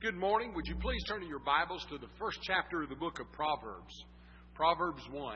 Good morning. Would you please turn to your Bibles to the first chapter of the book of Proverbs, Proverbs 1.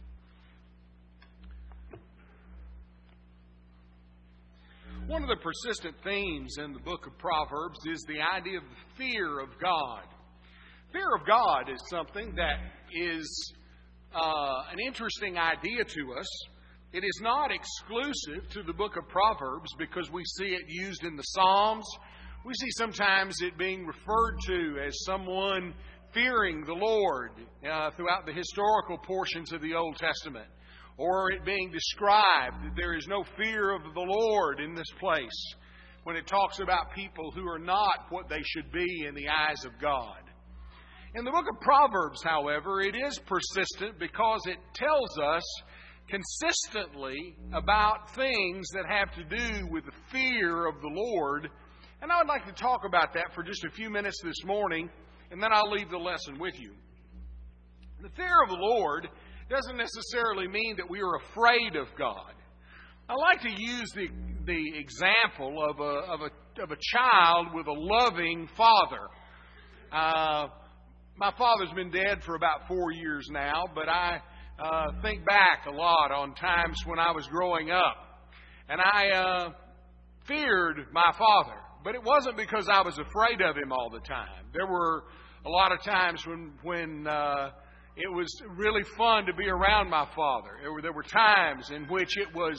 One of the persistent themes in the book of Proverbs is the idea of the fear of God. Fear of God is something that is an interesting idea to us. It is not exclusive to the book of Proverbs because we see it used in the Psalms. We see sometimes it being referred to as someone fearing the Lord throughout the historical portions of the Old Testament. Or it being described that there is no fear of the Lord in this place when it talks about people who are not what they should be in the eyes of God. In the book of Proverbs, however, it is persistent because it tells us consistently about things that have to do with the fear of the Lord. And I would like to talk about that for just a few minutes this morning, and then I'll leave the lesson with you. The fear of the Lord doesn't necessarily mean that we are afraid of God. I like to use the example of a child with a loving father. My father's been dead for about 4 years now, but I think back a lot on times when I was growing up, and I feared my father. But it wasn't because I was afraid of him all the time. There were a lot of times when it was really fun to be around my father. There were times in which it was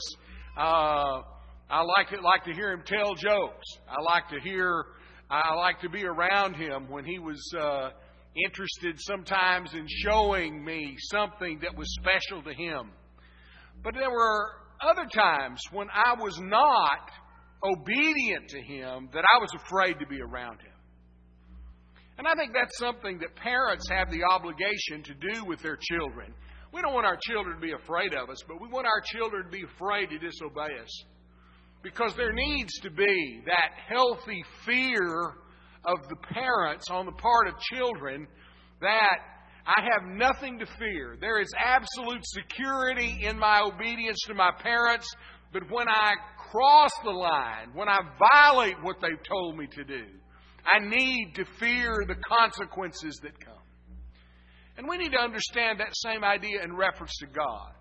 I liked to hear him tell jokes. I liked to be around him when he was interested sometimes in showing me something that was special to him. But there were other times when I was not obedient to him, that I was afraid to be around him. And I think that's something that parents have the obligation to do with their children. We don't want our children to be afraid of us, but we want our children to be afraid to disobey us. Because there needs to be that healthy fear of the parents on the part of children that I have nothing to fear. There is absolute security in my obedience to my parents, but when I cross the line, when I violate what they've told me to do, I need to fear the consequences that come. And we need to understand that same idea in reference to God.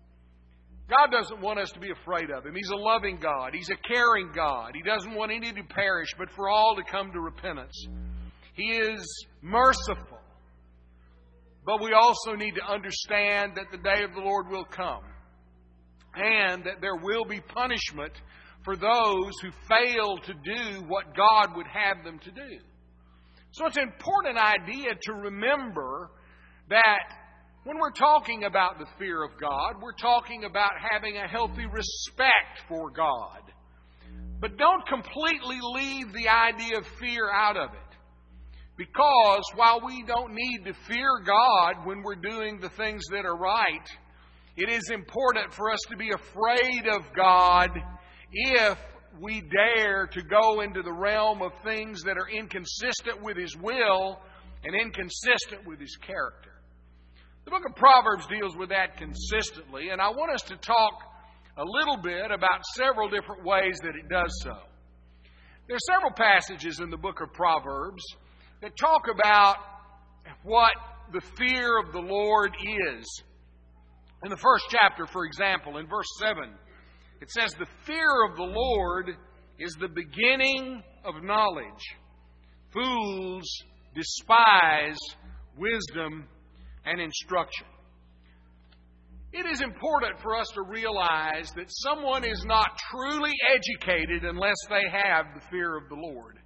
God doesn't want us to be afraid of Him. He's a loving God. He's a caring God. He doesn't want any to perish, but for all to come to repentance. He is merciful. But we also need to understand that the day of the Lord will come, and that there will be punishment for those who fail to do what God would have them to do. So it's an important idea to remember that when we're talking about the fear of God, we're talking about having a healthy respect for God. But don't completely leave the idea of fear out of it. Because while we don't need to fear God when we're doing the things that are right, it is important for us to be afraid of God if we dare to go into the realm of things that are inconsistent with His will and inconsistent with His character. The book of Proverbs deals with that consistently, and I want us to talk a little bit about several different ways that it does so. There are several passages in the book of Proverbs that talk about what the fear of the Lord is. In the first chapter, for example, in verse 7, it says, "The fear of the Lord is the beginning of knowledge. Fools despise wisdom and instruction." It is important for us to realize that someone is not truly educated unless they have the fear of the Lord.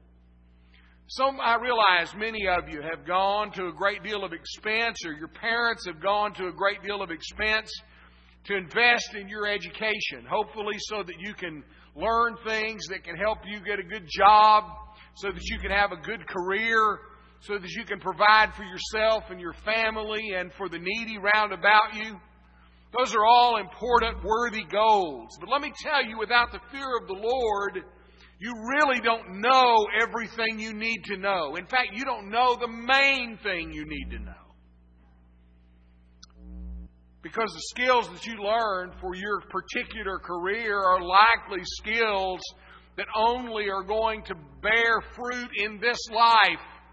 I realize many of you have gone to a great deal of expense, or your parents have gone to a great deal of expense to invest in your education, hopefully so that you can learn things that can help you get a good job, so that you can have a good career, so that you can provide for yourself and your family and for the needy round about you. Those are all important, worthy goals. But let me tell you, without the fear of the Lord, you really don't know everything you need to know. In fact, you don't know the main thing you need to know. Because the skills that you learn for your particular career are likely skills that only are going to bear fruit in this life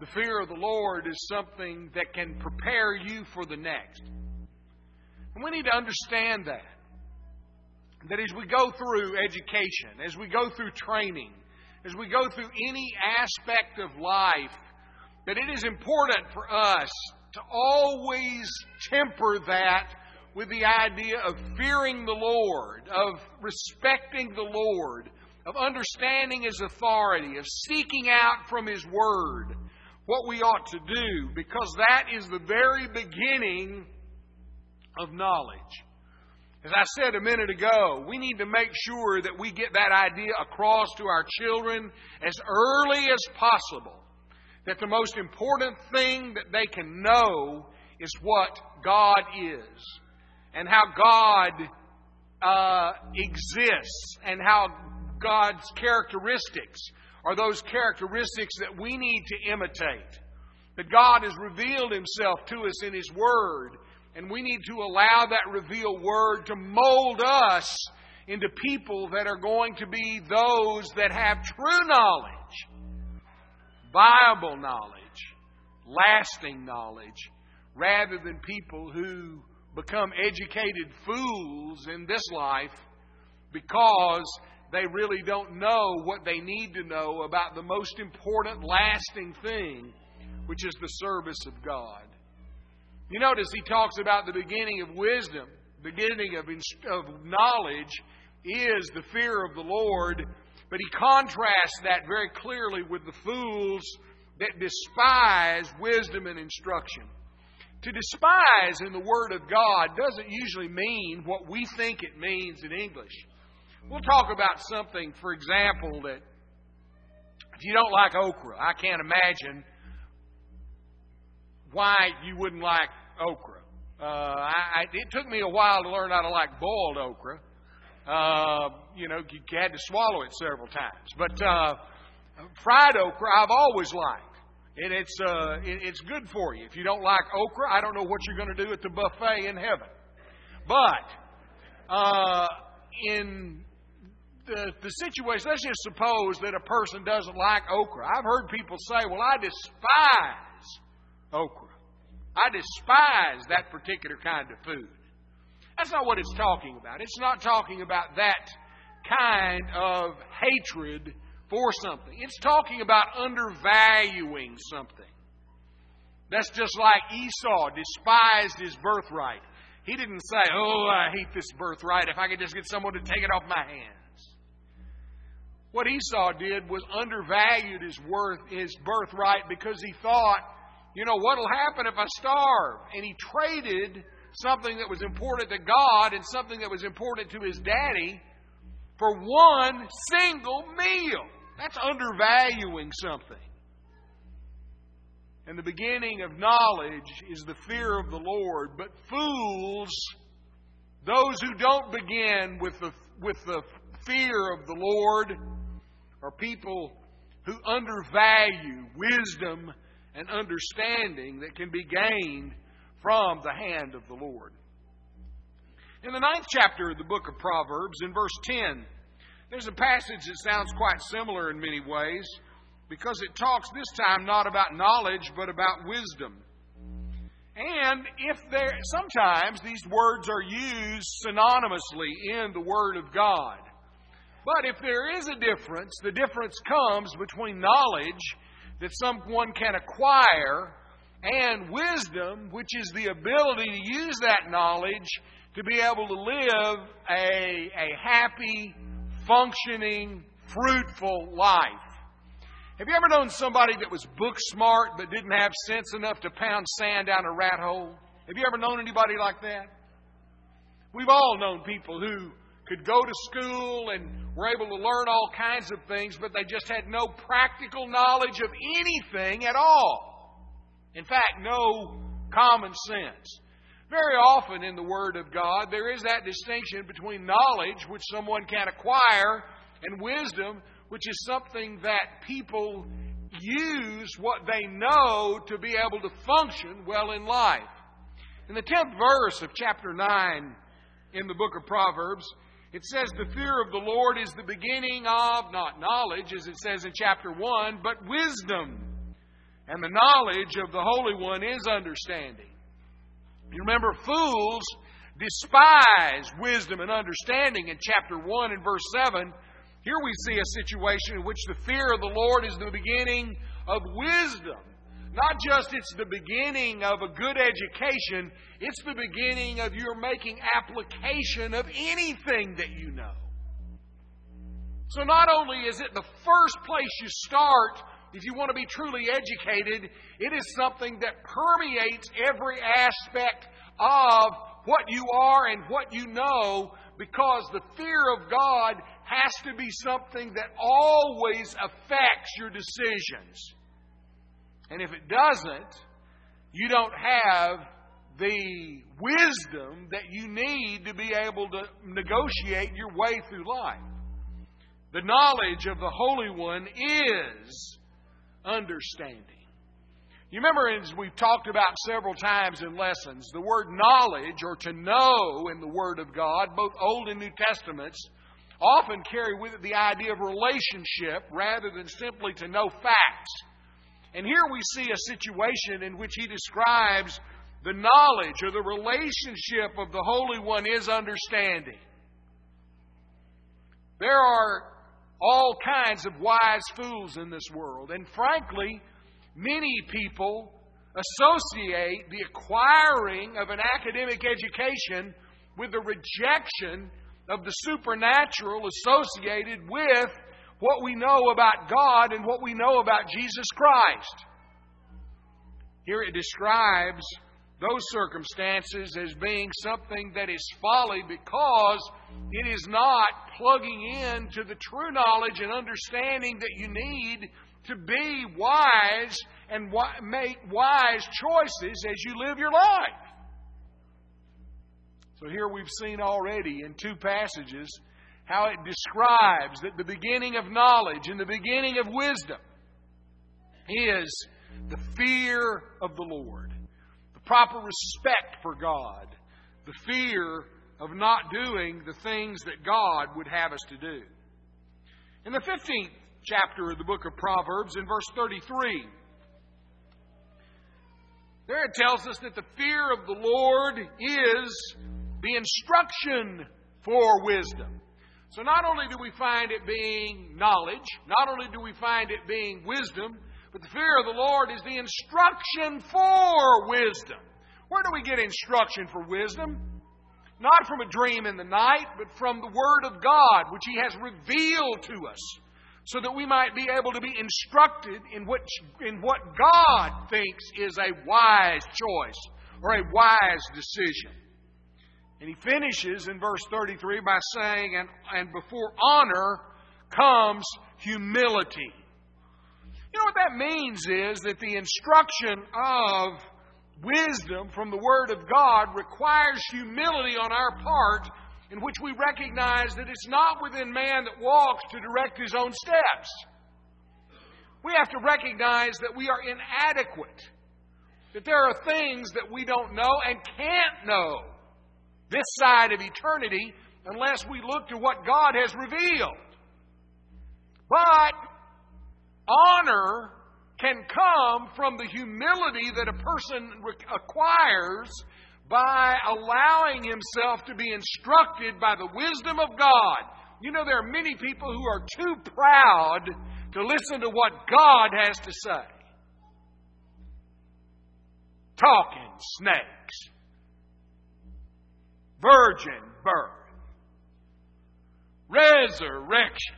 The fear of the Lord is something that can prepare you for the next. And we need to understand that. That as we go through education, as we go through training, as we go through any aspect of life, that it is important for us to always temper that with the idea of fearing the Lord, of respecting the Lord, of understanding His authority, of seeking out from His Word what we ought to do, because that is the very beginning of knowledge. As I said a minute ago, we need to make sure that we get that idea across to our children as early as possible, that the most important thing that they can know is what God is, and how God exists, and how God's characteristics are those characteristics that we need to imitate. That God has revealed Himself to us in His Word, and we need to allow that revealed Word to mold us into people that are going to be those that have true knowledge, viable knowledge, lasting knowledge, rather than people who become educated fools in this life because they really don't know what they need to know about the most important, lasting thing, which is the service of God. You notice he talks about the beginning of wisdom, beginning of knowledge is the fear of the Lord, but he contrasts that very clearly with the fools that despise wisdom and instruction. To despise in the Word of God doesn't usually mean what we think it means in English. We'll talk about something, for example, that if you don't like okra, I can't imagine why you wouldn't like okra. It took me a while to learn how to like boiled okra. You had to swallow it several times. But fried okra I've always liked. And it's good for you. If you don't like okra, I don't know what you're going to do at the buffet in heaven. But in the situation, let's just suppose that a person doesn't like okra. I've heard people say, well, I despise okra. I despise that particular kind of food. That's not what it's talking about. It's not talking about that kind of hatred for something. It's talking about undervaluing something. That's just like Esau despised his birthright. He didn't say, oh, I hate this birthright. If I could just get someone to take it off my hands. What Esau did was undervalued his birthright because he thought, what'll happen if I starve? And he traded something that was important to God and something that was important to his daddy for one single meal. That's undervaluing something. And the beginning of knowledge is the fear of the Lord. But fools, those who don't begin with the fear of the Lord, are people who undervalue wisdom and understanding that can be gained from the hand of the Lord. In the 9th chapter of the book of Proverbs, in verse 10, there's a passage that sounds quite similar in many ways, because it talks this time not about knowledge, but about wisdom. And sometimes these words are used synonymously in the Word of God. But if there is a difference, the difference comes between knowledge that someone can acquire and wisdom, which is the ability to use that knowledge to be able to live a happy, functioning, fruitful life. Have you ever known somebody that was book smart but didn't have sense enough to pound sand down a rat hole? Have you ever known anybody like that? We've all known people who could go to school and were able to learn all kinds of things, but they just had no practical knowledge of anything at all. In fact, no common sense. Very often in the Word of God, there is that distinction between knowledge, which someone can acquire, and wisdom, which is something that people use what they know to be able to function well in life. In the 10th verse of chapter 9 in the book of Proverbs, it says, the fear of the Lord is the beginning of, not knowledge, as it says in chapter 1, but wisdom. And the knowledge of the Holy One is understanding. You remember, fools despise wisdom and understanding in chapter 1 and verse 7. Here we see a situation in which the fear of the Lord is the beginning of wisdom. Not just it's the beginning of a good education, it's the beginning of your making application of anything that you know. So not only is it the first place you start if you want to be truly educated, it is something that permeates every aspect of what you are and what you know, because the fear of God has to be something that always affects your decisions. And if it doesn't, you don't have the wisdom that you need to be able to negotiate your way through life. The knowledge of the Holy One is understanding. You remember, as we've talked about several times in lessons, the word knowledge, or to know in the Word of God, both Old and New Testaments, often carry with it the idea of relationship rather than simply to know facts. And here we see a situation in which he describes the knowledge or the relationship of the Holy One is understanding. There are all kinds of wise fools in this world. And frankly, many people associate the acquiring of an academic education with the rejection of the supernatural associated with what we know about God and what we know about Jesus Christ. Here it describes those circumstances as being something that is folly because it is not plugging in to the true knowledge and understanding that you need to be wise and make wise choices as you live your life. So here we've seen already in two passages how it describes that the beginning of knowledge and the beginning of wisdom is the fear of the Lord, the proper respect for God, the fear of not doing the things that God would have us to do. In the 15th chapter of the book of Proverbs, in verse 33, there it tells us that the fear of the Lord is the instruction for wisdom. So not only do we find it being knowledge, not only do we find it being wisdom, but the fear of the Lord is the instruction for wisdom. Where do we get instruction for wisdom? Not from a dream in the night, but from the Word of God, which He has revealed to us, so that we might be able to be instructed in what God thinks is a wise choice or a wise decision. And he finishes in verse 33 by saying, and before honor comes humility. You know what that means is that the instruction of wisdom from the Word of God requires humility on our part, in which we recognize that it's not within man that walks to direct his own steps. We have to recognize that we are inadequate, that there are things that we don't know and can't know this side of eternity unless we look to what God has revealed. But honor can come from the humility that a person acquires by allowing himself to be instructed by the wisdom of God. You know, there are many people who are too proud to listen to what God has to say. Talking snakes. Virgin birth. Resurrection.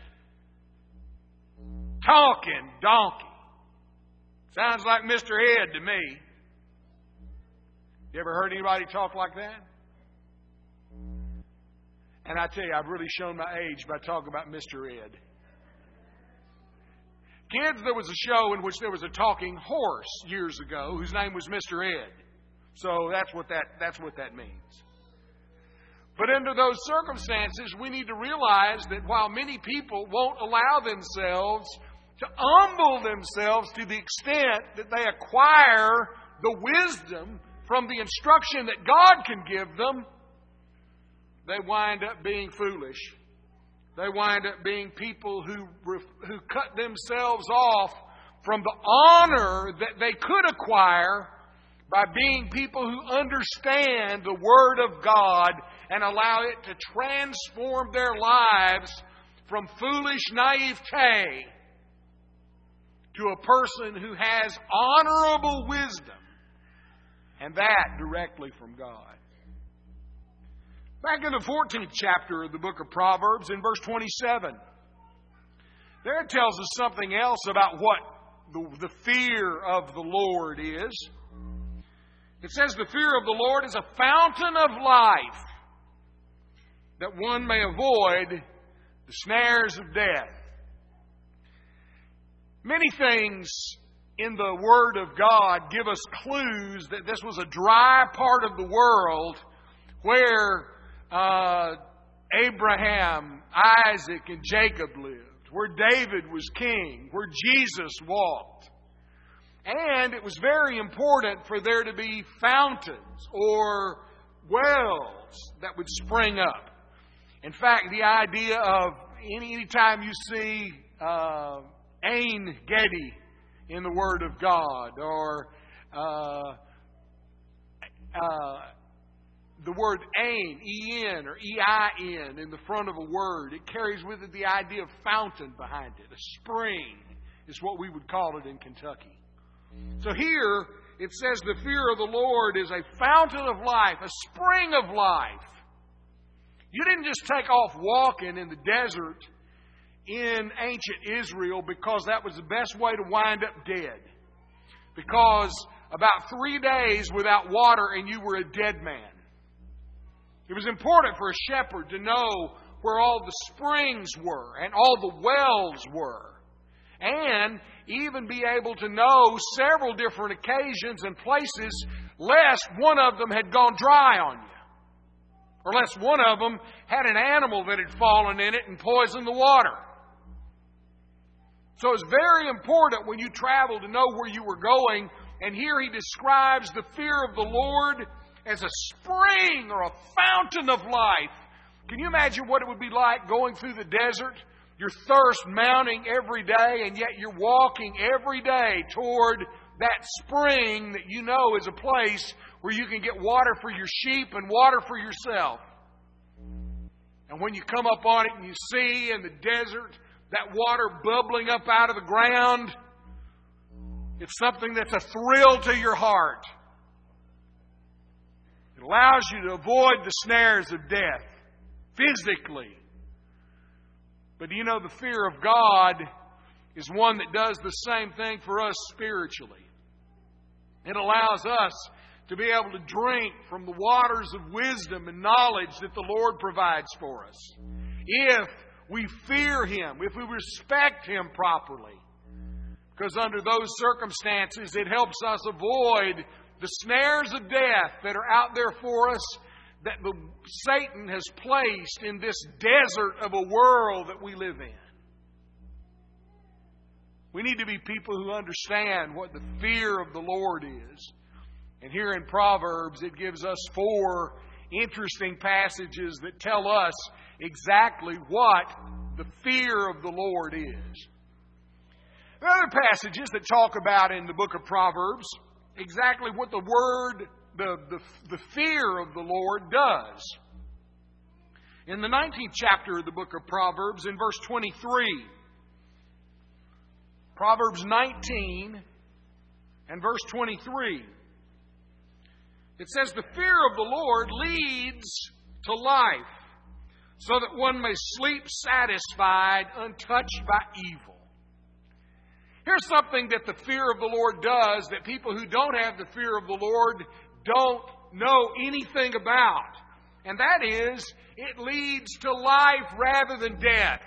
Talking donkey. Sounds like Mr. Ed to me. You ever heard anybody talk like that? And I tell you, I've really shown my age by talking about Mr. Ed. Kids, there was a show in which there was a talking horse years ago whose name was Mr. Ed. So that's what that means. But under those circumstances, we need to realize that while many people won't allow themselves to humble themselves to the extent that they acquire the wisdom from the instruction that God can give them, they wind up being foolish. They wind up being people who cut themselves off from the honor that they could acquire by being people who understand the Word of God and allow it to transform their lives from foolish naivete to a person who has honorable wisdom, and that directly from God. Back in the 14th chapter of the book of Proverbs, in verse 27, there it tells us something else about what the fear of the Lord is. It says, the fear of the Lord is a fountain of life, that one may avoid the snares of death. Many things in the Word of God give us clues that this was a dry part of the world where Abraham, Isaac, and Jacob lived, where David was king, where Jesus walked. And it was very important for there to be fountains or wells that would spring up. In fact, the idea of any time you see Ein Gedi in the Word of God, or the word Ein, E-N, or E-I-N in the front of a word, it carries with it the idea of fountain behind it. A spring is what we would call it in Kentucky. So here it says the fear of the Lord is a fountain of life, a spring of life. You didn't just take off walking in the desert in ancient Israel because that was the best way to wind up dead. Because about 3 days without water and you were a dead man. It was important for a shepherd to know where all the springs were and all the wells were. And even be able to know several different occasions and places lest one of them had gone dry on you. Or lest one of them had an animal that had fallen in it and poisoned the water. So it's very important when you travel to know where you were going. And here he describes the fear of the Lord as a spring or a fountain of life. Can you imagine what it would be like going through the desert? Your thirst mounting every day, and yet you're walking every day toward that spring that you know is a place where you can get water for your sheep and water for yourself. And when you come up on it and you see in the desert that water bubbling up out of the ground, it's something that's a thrill to your heart. It allows you to avoid the snares of death physically. But you know, the fear of God is one that does the same thing for us spiritually. It allows us to be able to drink from the waters of wisdom and knowledge that the Lord provides for us. If we fear Him, if we respect Him properly. Because under those circumstances, it helps us avoid the snares of death that are out there for us, that Satan has placed in this desert of a world that we live in. We need to be people who understand what the fear of the Lord is. And here in Proverbs, it gives us 4 interesting passages that tell us exactly what the fear of the Lord is. There are other passages that talk about in the book of Proverbs exactly what the word, the fear of the Lord does. In the 19th chapter of the book of Proverbs, in verse 23, Proverbs 19 and verse 23, it says, the fear of the Lord leads to life, so that one may sleep satisfied, untouched by evil. Here's something that the fear of the Lord does that people who don't have the fear of the Lord don't know anything about. And that is, it leads to life rather than death.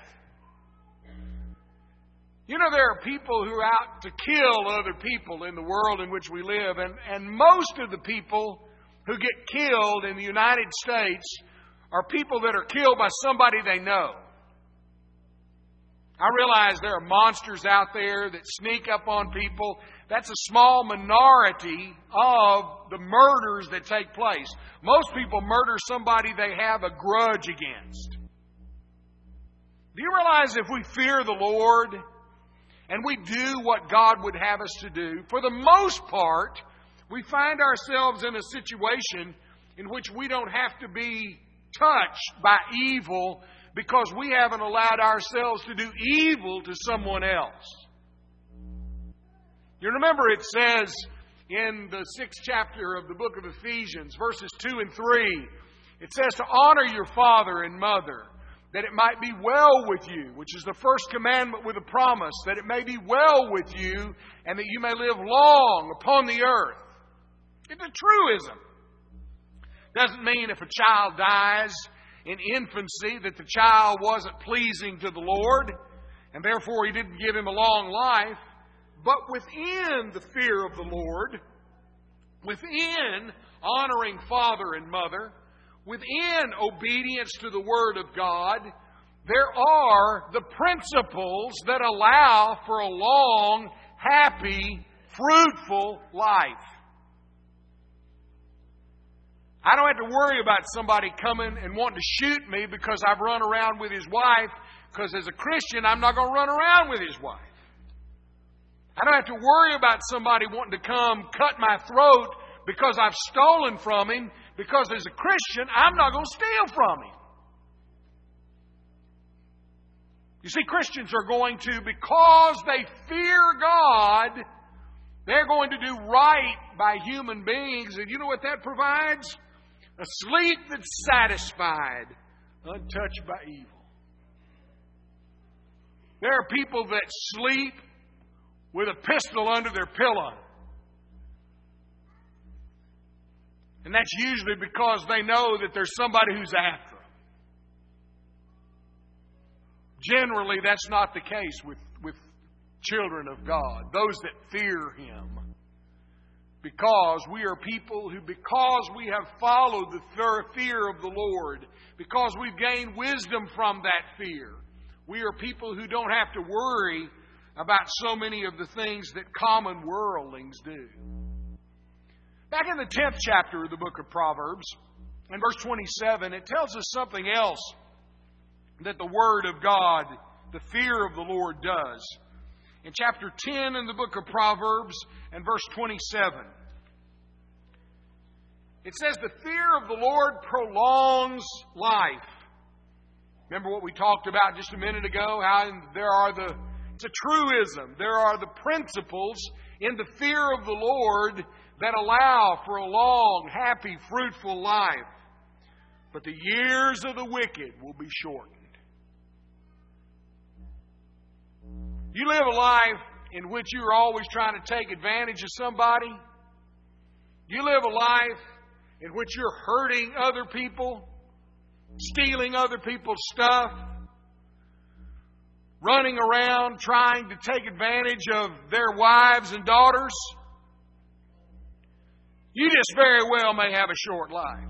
You know, there are people who are out to kill other people in the world in which we live. And most of the people who get killed in the United States are people that are killed by somebody they know. I realize there are monsters out there that sneak up on people. That's a small minority of the murders that take place. Most people murder somebody they have a grudge against. Do you realize if we fear the Lord and we do what God would have us to do, for the most part, we find ourselves in a situation in which we don't have to be touched by evil because we haven't allowed ourselves to do evil to someone else. You remember it says in the 6th chapter of the book of Ephesians, verses 2 and 3, it says to honor your father and mother, that it might be well with you, which is the first commandment with a promise, that it may be well with you and that you may live long upon the earth. It's a truism. Doesn't mean if a child dies in infancy that the child wasn't pleasing to the Lord and therefore He didn't give him a long life. But within the fear of the Lord, within honoring father and mother, within obedience to the Word of God, there are the principles that allow for a long, happy, fruitful life. I don't have to worry about somebody coming and wanting to shoot me because I've run around with his wife, because as a Christian, I'm not going to run around with his wife. I don't have to worry about somebody wanting to come cut my throat because I've stolen from him, because as a Christian, I'm not going to steal from him. You see, Christians are going to, because they fear God, they're going to do right by human beings. And you know what that provides? A sleep that's satisfied, untouched by evil. There are people that sleep with a pistol under their pillow. And that's usually because they know that there's somebody who's after them. Generally, that's not the case with children of God, those that fear Him. Because we are people who, because we have followed the fear of the Lord, because we've gained wisdom from that fear, we are people who don't have to worry about so many of the things that common worldlings do. Back in the 10th chapter of the book of Proverbs, in verse 27, it tells us something else that the Word of God, the fear of the Lord, does. In chapter 10 in the book of Proverbs and verse 27, it says, the fear of the Lord prolongs life. Remember what we talked about just a minute ago? How it's a truism. There are the principles in the fear of the Lord that allow for a long, happy, fruitful life. But the years of the wicked will be shortened. You live a life in which you are always trying to take advantage of somebody. You live a life in which you're hurting other people, stealing other people's stuff, running around trying to take advantage of their wives and daughters. You just very well may have a short life.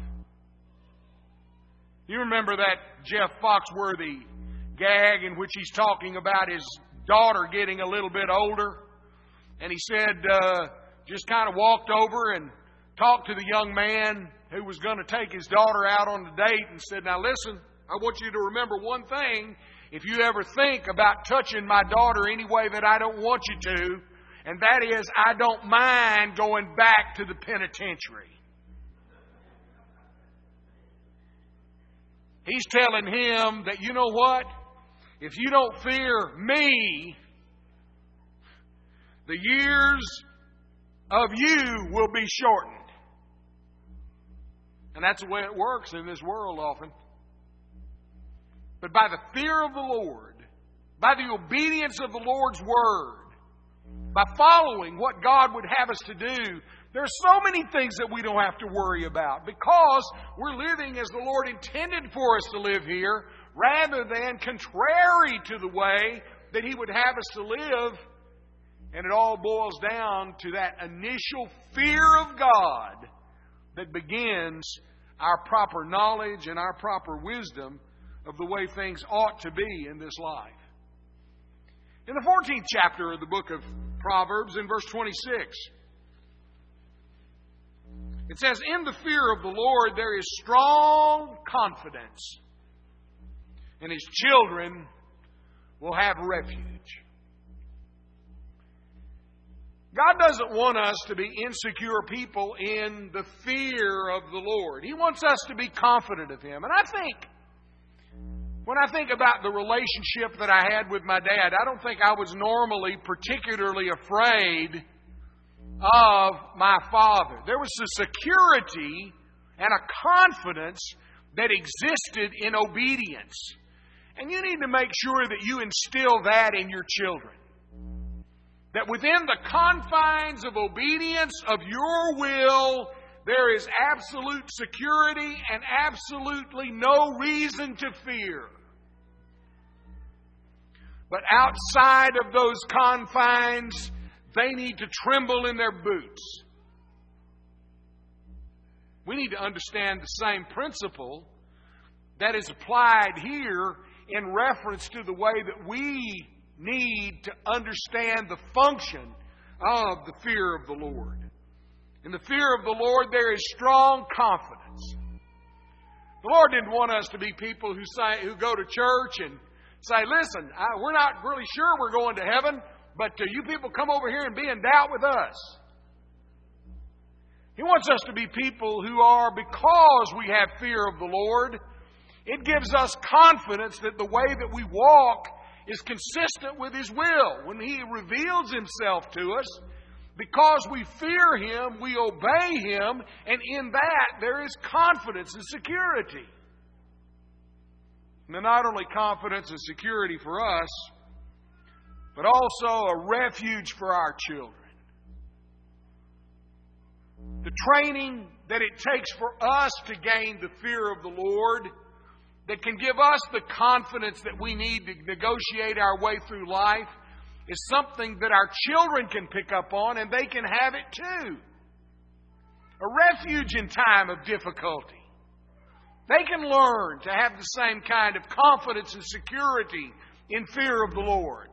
You remember that Jeff Foxworthy gag in which he's talking about his daughter getting a little bit older? And he said, just kind of walked over and talked to the young man who was going to take his daughter out on the date and said, now listen, I want you to remember one thing. If you ever think about touching my daughter any way that I don't want you to, and that is, I don't mind going back to the penitentiary. He's telling him that, you know what? If you don't fear me, the years of you will be shortened. And that's the way it works in this world often. But by the fear of the Lord, by the obedience of the Lord's Word, by following what God would have us to do, there's so many things that we don't have to worry about because we're living as the Lord intended for us to live here rather than contrary to the way that He would have us to live. And it all boils down to that initial fear of God that begins our proper knowledge and our proper wisdom of the way things ought to be in this life. In the 14th chapter of the book of Proverbs, in verse 26, it says, in the fear of the Lord there is strong confidence, and His children will have refuge. God doesn't want us to be insecure people in the fear of the Lord. He wants us to be confident of Him. And I think, when I think about the relationship that I had with my dad, I don't think I was normally particularly afraid of my father. There was a security and a confidence that existed in obedience. And you need to make sure that you instill that in your children. That within the confines of obedience of your will, there is absolute security and absolutely no reason to fear. But outside of those confines, they need to tremble in their boots. We need to understand the same principle that is applied here in reference to the way that we need to understand the function of the fear of the Lord. In the fear of the Lord, there is strong confidence. The Lord didn't want us to be people who go to church and say, listen, we're not really sure we're going to heaven, but you people come over here and be in doubt with us. He wants us to be people who are, because we have fear of the Lord, it gives us confidence that the way that we walk is consistent with His will. When He reveals Himself to us, because we fear Him, we obey Him, and in that there is confidence and security. And not only confidence and security for us, but also a refuge for our children. The training that it takes for us to gain the fear of the Lord, that can give us the confidence that we need to negotiate our way through life, is something that our children can pick up on, and they can have it too. A refuge in time of difficulty. They can learn to have the same kind of confidence and security in fear of the Lord.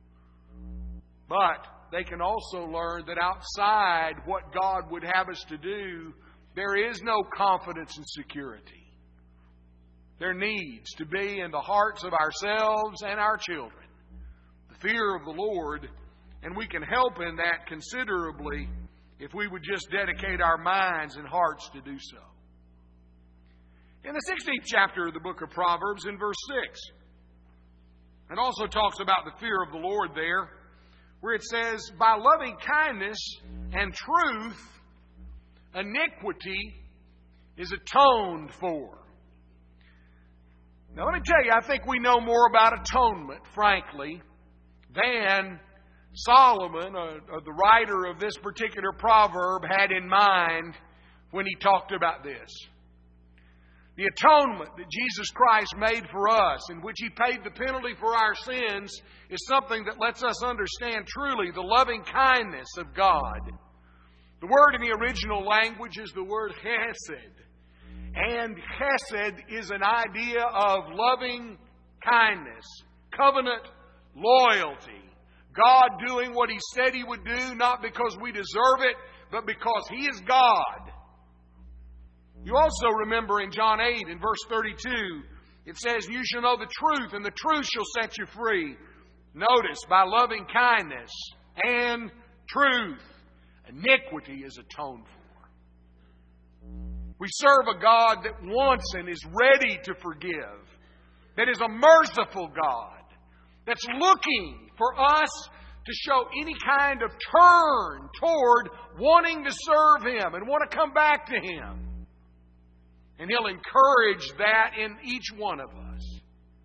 But they can also learn that outside what God would have us to do, there is no confidence and security. There needs to be in the hearts of ourselves and our children the fear of the Lord, and we can help in that considerably if we would just dedicate our minds and hearts to do so. In the 16th chapter of the book of Proverbs, in verse 6, it also talks about the fear of the Lord there, where it says, by loving kindness and truth, iniquity is atoned for. Now let me tell you, I think we know more about atonement, frankly, than Solomon, the writer of this particular proverb, had in mind when he talked about this. The atonement that Jesus Christ made for us, in which He paid the penalty for our sins, is something that lets us understand truly the loving kindness of God. The word in the original language is the word chesed. And chesed is an idea of loving kindness, covenant loyalty. God doing what He said He would do, not because we deserve it, but because He is God. You also remember in John 8, in verse 32, it says, you shall know the truth, and the truth shall set you free. Notice, by loving kindness and truth, iniquity is atoned for. We serve a God that wants and is ready to forgive, that is a merciful God, that's looking for us to show any kind of turn toward wanting to serve Him and want to come back to Him. And He'll encourage that in each one of us.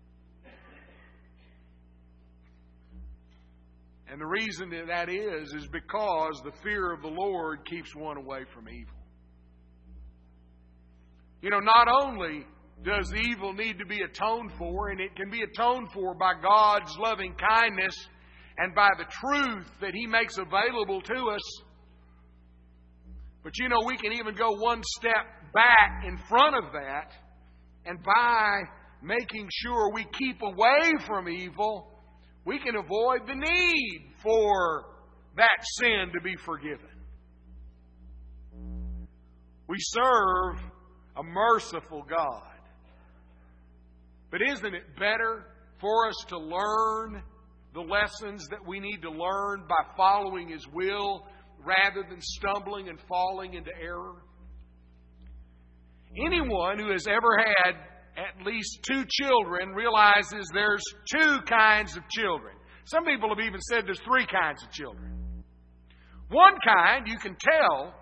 And the reason that is because the fear of the Lord keeps one away from evil. You know, not only does evil need to be atoned for, and it can be atoned for by God's loving kindness and by the truth that He makes available to us, but you know, we can even go one step back in front of that, and by making sure we keep away from evil, we can avoid the need for that sin to be forgiven. We serve a merciful God. But isn't it better for us to learn the lessons that we need to learn by following His will rather than stumbling and falling into error? Anyone who has ever had at least 2 children realizes there's 2 kinds of children. Some people have even said there's 3 kinds of children. One kind, you can tell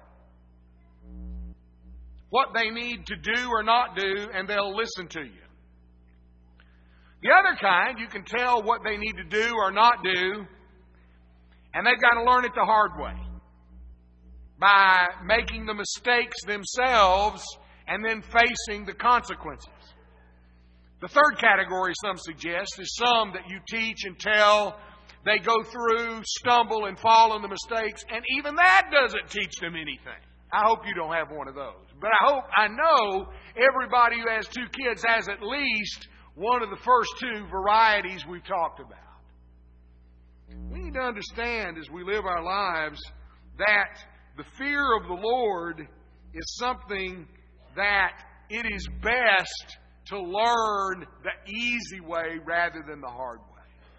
what they need to do or not do, and they'll listen to you. The other kind, you can tell what they need to do or not do, and they've got to learn it the hard way by making the mistakes themselves and then facing the consequences. The third category, some suggest, is some that you teach and tell. They go through, stumble, and fall in the mistakes, and even that doesn't teach them anything. I hope you don't have one of those. But I know everybody who has 2 kids has at least one of the first 2 varieties we've talked about. We need to understand as we live our lives that the fear of the Lord is something that it is best to learn the easy way rather than the hard way.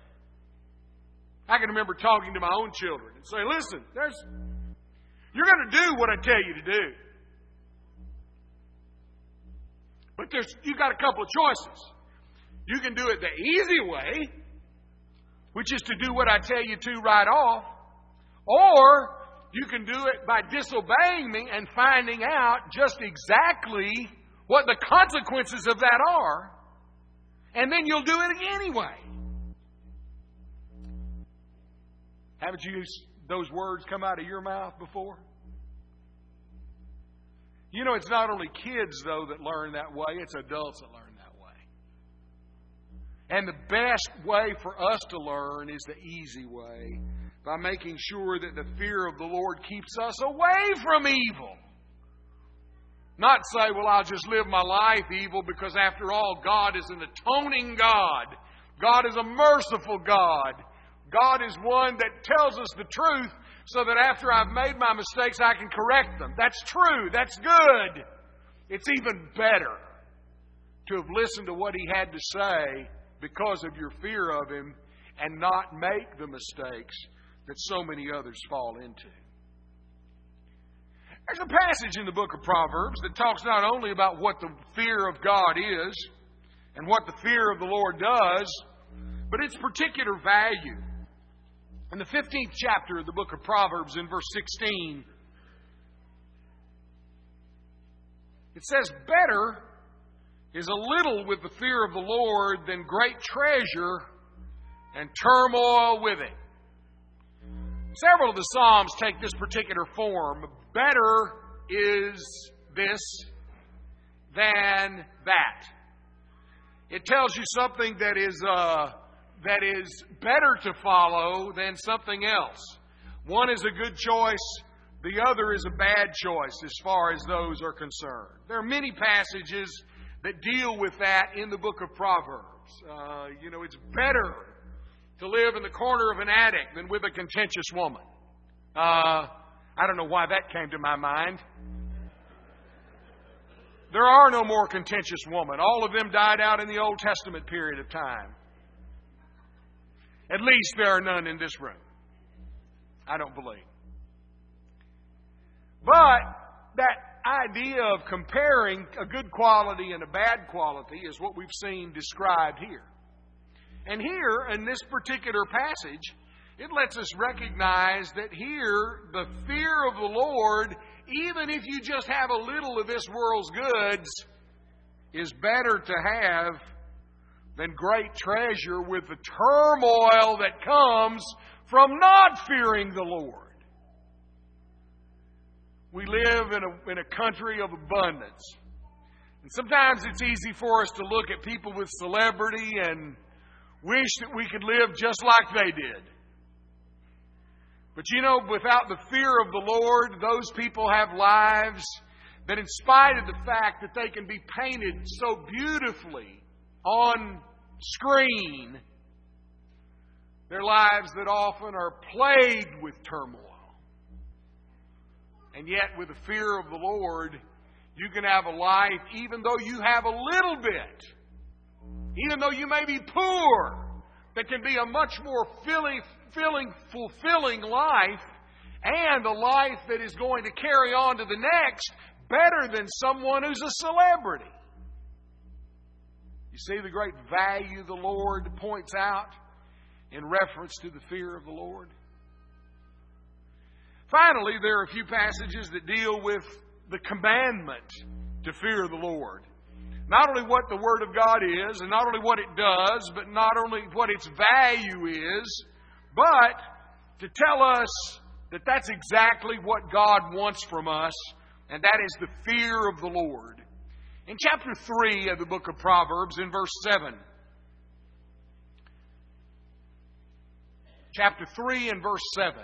I can remember talking to my own children and saying, listen, you're going to do what I tell you to do. But you've got a couple of choices. You can do it the easy way, which is to do what I tell you to right off, or you can do it by disobeying me and finding out just exactly what the consequences of that are, and then you'll do it anyway. Haven't you those words come out of your mouth before? You know, it's not only kids, though, that learn that way. It's adults that learn that way. And the best way for us to learn is the easy way, by making sure that the fear of the Lord keeps us away from evil. Not say, well, I'll just live my life evil because, after all, God is an atoning God. God is a merciful God. God is one that tells us the truth so that after I've made my mistakes, I can correct them. That's true. That's good. It's even better to have listened to what He had to say because of your fear of Him and not make the mistakes that so many others fall into. There's a passage in the book of Proverbs that talks not only about what the fear of God is and what the fear of the Lord does, but its particular value. In the 15th chapter of the book of Proverbs, in verse 16, it says, "Better is a little with the fear of the Lord than great treasure and turmoil with it." Several of the Psalms take this particular form. Better is this than that. It tells you something that is better to follow than something else. One is a good choice. The other is a bad choice as far as those are concerned. There are many passages that deal with that in the book of Proverbs. It's better to live in the corner of an attic than with a contentious woman. I don't know why that came to my mind. There are no more contentious women. All of them died out in the Old Testament period of time. At least there are none in this room. I don't believe. But that idea of comparing a good quality and a bad quality is what we've seen described here. And here, in this particular passage, it lets us recognize that here, the fear of the Lord, even if you just have a little of this world's goods, is better to have than great treasure with the turmoil that comes from not fearing the Lord. We live in a country of abundance. And sometimes it's easy for us to look at people with celebrity and wish that we could live just like they did. But without the fear of the Lord, those people have lives that, in spite of the fact that they can be painted so beautifully on screen, they're lives that often are plagued with turmoil. And yet, with the fear of the Lord, you can have a life even though you have a little bit. Even though you may be poor, that can be a much more fulfilling life, and a life that is going to carry on to the next better than someone who's a celebrity. You see the great value the Lord points out in reference to the fear of the Lord? Finally, there are a few passages that deal with the commandment to fear the Lord. Not only what the Word of God is, and not only what it does, but not only what its value is, but to tell us that that's exactly what God wants from us, and that is the fear of the Lord. In chapter 3 of the book of Proverbs, in verse 7, chapter 3 and verse 7,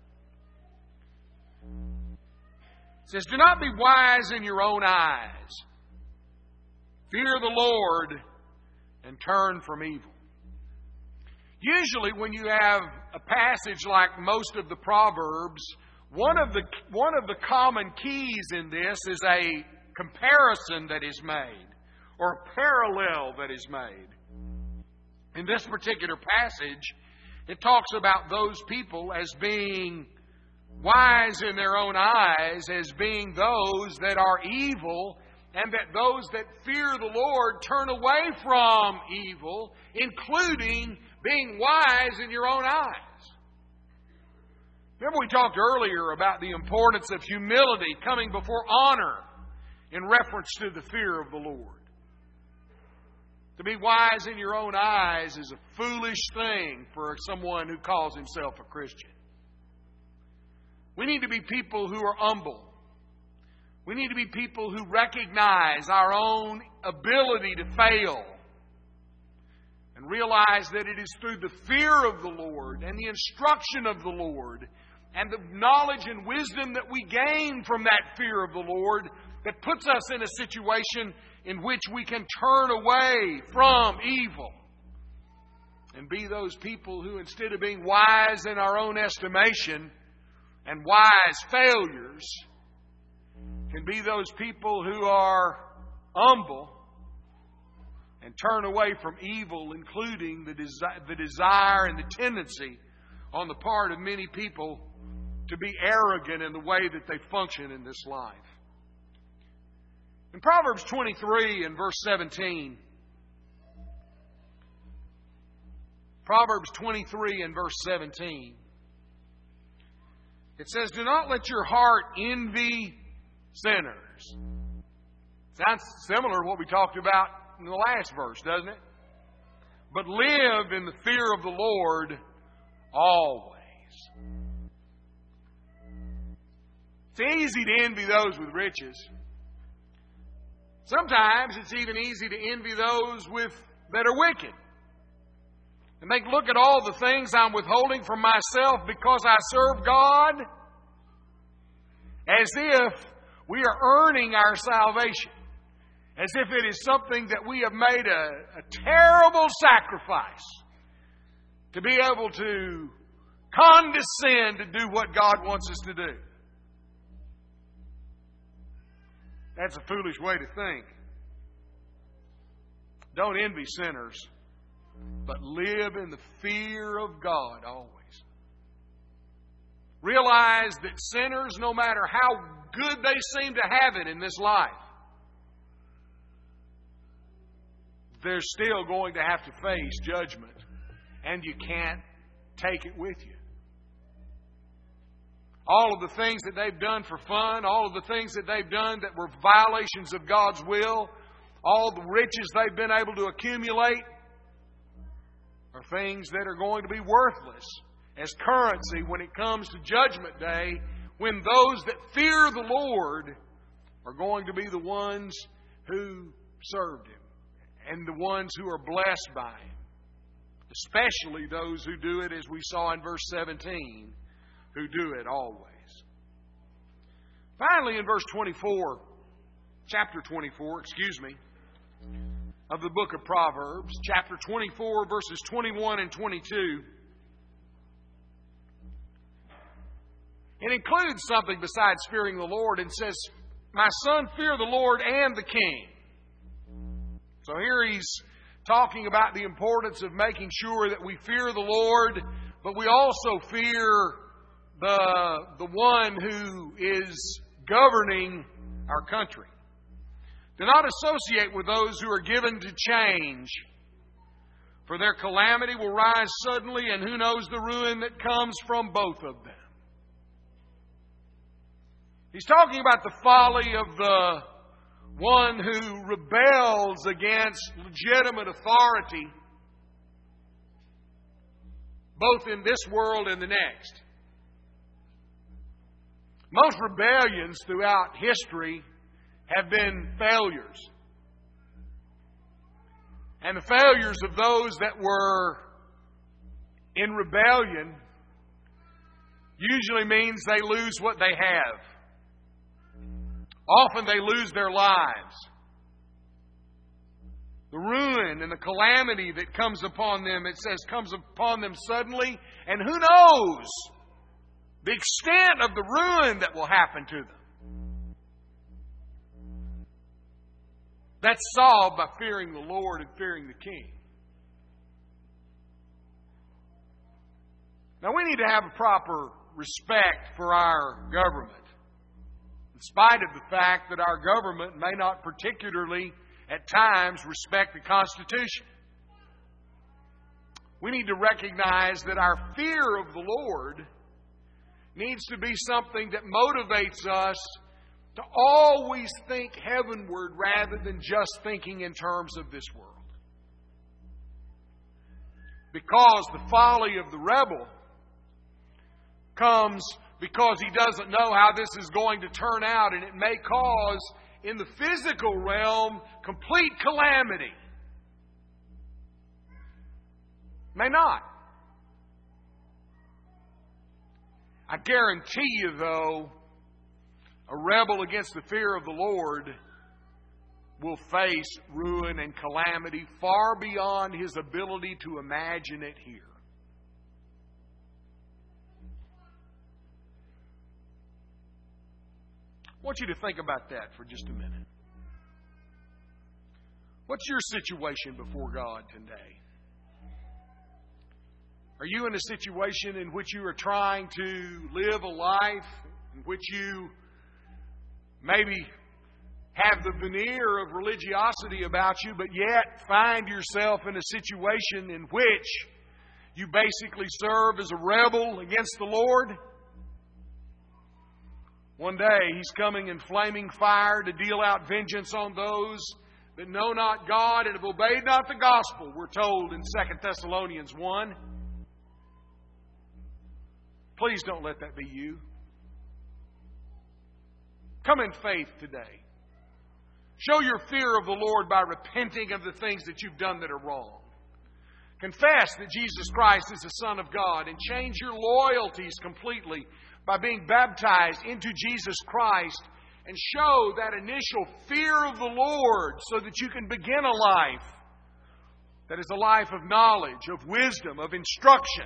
it says, "Do not be wise in your own eyes. Fear the Lord and turn from evil." Usually when you have a passage like most of the Proverbs, one of the common keys in this is a comparison that is made, or a parallel that is made. In this particular passage, it talks about those people as being wise in their own eyes, as being those that are evil, and that those that fear the Lord turn away from evil, including being wise in your own eyes. Remember we talked earlier about the importance of humility coming before honor in reference to the fear of the Lord. To be wise in your own eyes is a foolish thing for someone who calls himself a Christian. We need to be people who are humble. We need to be people who recognize our own ability to fail and realize that it is through the fear of the Lord and the instruction of the Lord and the knowledge and wisdom that we gain from that fear of the Lord that puts us in a situation in which we can turn away from evil and be those people who, instead of being wise in our own estimation and wise failures, can be those people who are humble and turn away from evil, including the desire and the tendency on the part of many people to be arrogant in the way that they function in this life. In Proverbs 23 and verse 17, Proverbs 23 and verse 17, it says, "Do not let your heart envy sinners." Sounds similar to what we talked about in the last verse, doesn't it? "But live in the fear of the Lord always." It's easy to envy those with riches. Sometimes it's even easy to envy those that are wicked. And they look at all the things I'm withholding from myself because I serve God, as if we are earning our salvation, as if it is something that we have made a terrible sacrifice to be able to condescend to do what God wants us to do. That's a foolish way to think. Don't envy sinners, but live in the fear of God always. Realize that sinners, no matter how good they seem to have it in this life, they're still going to have to face judgment, and you can't take it with you. All of the things that they've done for fun, all of the things that they've done that were violations of God's will, all the riches they've been able to accumulate are things that are going to be worthless as currency when it comes to Judgment Day, when those that fear the Lord are going to be the ones who served Him and the ones who are blessed by Him. Especially those who do it, as we saw in verse 17, who do it always. Finally, in verse 24, chapter 24, of the book of Proverbs, chapter 24, verses 21 and 22, it includes something besides fearing the Lord and says, "My son, fear the Lord and the king." So here he's talking about the importance of making sure that we fear the Lord, but we also fear the one who is governing our country. Do not associate with those who are given to change, for their calamity will rise suddenly, and who knows the ruin that comes from both of them. He's talking about the folly of the one who rebels against legitimate authority, both in this world and the next. Most rebellions throughout history have been failures. And the failures of those that were in rebellion usually means they lose what they have. Often they lose their lives. The ruin and the calamity that comes upon them, it says, comes upon them suddenly, and who knows the extent of the ruin that will happen to them. That's solved by fearing the Lord and fearing the King. Now we need to have a proper respect for our government, in spite of the fact that our government may not particularly, at times, respect the Constitution. We need to recognize that our fear of the Lord needs to be something that motivates us to always think heavenward rather than just thinking in terms of this world. Because the folly of the rebel comes because he doesn't know how this is going to turn out, and it may cause, in the physical realm, complete calamity. May not. I guarantee you, though, a rebel against the fear of the Lord will face ruin and calamity far beyond his ability to imagine it here. I want you to think about that for just a minute. What's your situation before God today? Are you in a situation in which you are trying to live a life in which you maybe have the veneer of religiosity about you, but yet find yourself in a situation in which you basically serve as a rebel against the Lord? One day He's coming in flaming fire to deal out vengeance on those that know not God and have obeyed not the gospel, we're told in 2 Thessalonians 1. Please don't let that be you. Come in faith today. Show your fear of the Lord by repenting of the things that you've done that are wrong. Confess that Jesus Christ is the Son of God and change your loyalties completely by being baptized into Jesus Christ, and show that initial fear of the Lord so that you can begin a life that is a life of knowledge, of wisdom, of instruction.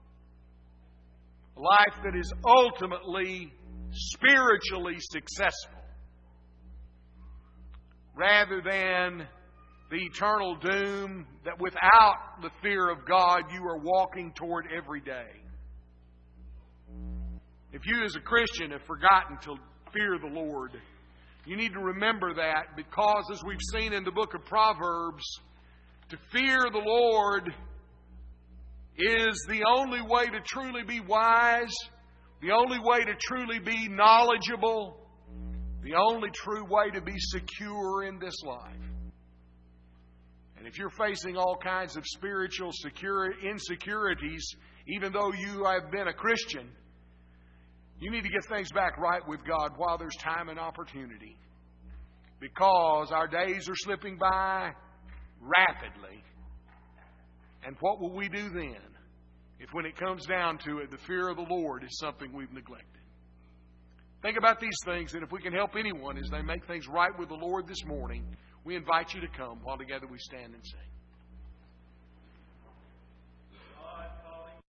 A life that is ultimately spiritually successful, rather than the eternal doom that without the fear of God you are walking toward every day. If you as a Christian have forgotten to fear the Lord, you need to remember that, because as we've seen in the book of Proverbs, to fear the Lord is the only way to truly be wise, the only way to truly be knowledgeable, the only true way to be secure in this life. And if you're facing all kinds of spiritual insecurities, even though you have been a Christian, you need to get things back right with God while there's time and opportunity. Because our days are slipping by rapidly. And what will we do then if, when it comes down to it, the fear of the Lord is something we've neglected? Think about these things, and if we can help anyone as they make things right with the Lord this morning, we invite you to come while together we stand and sing.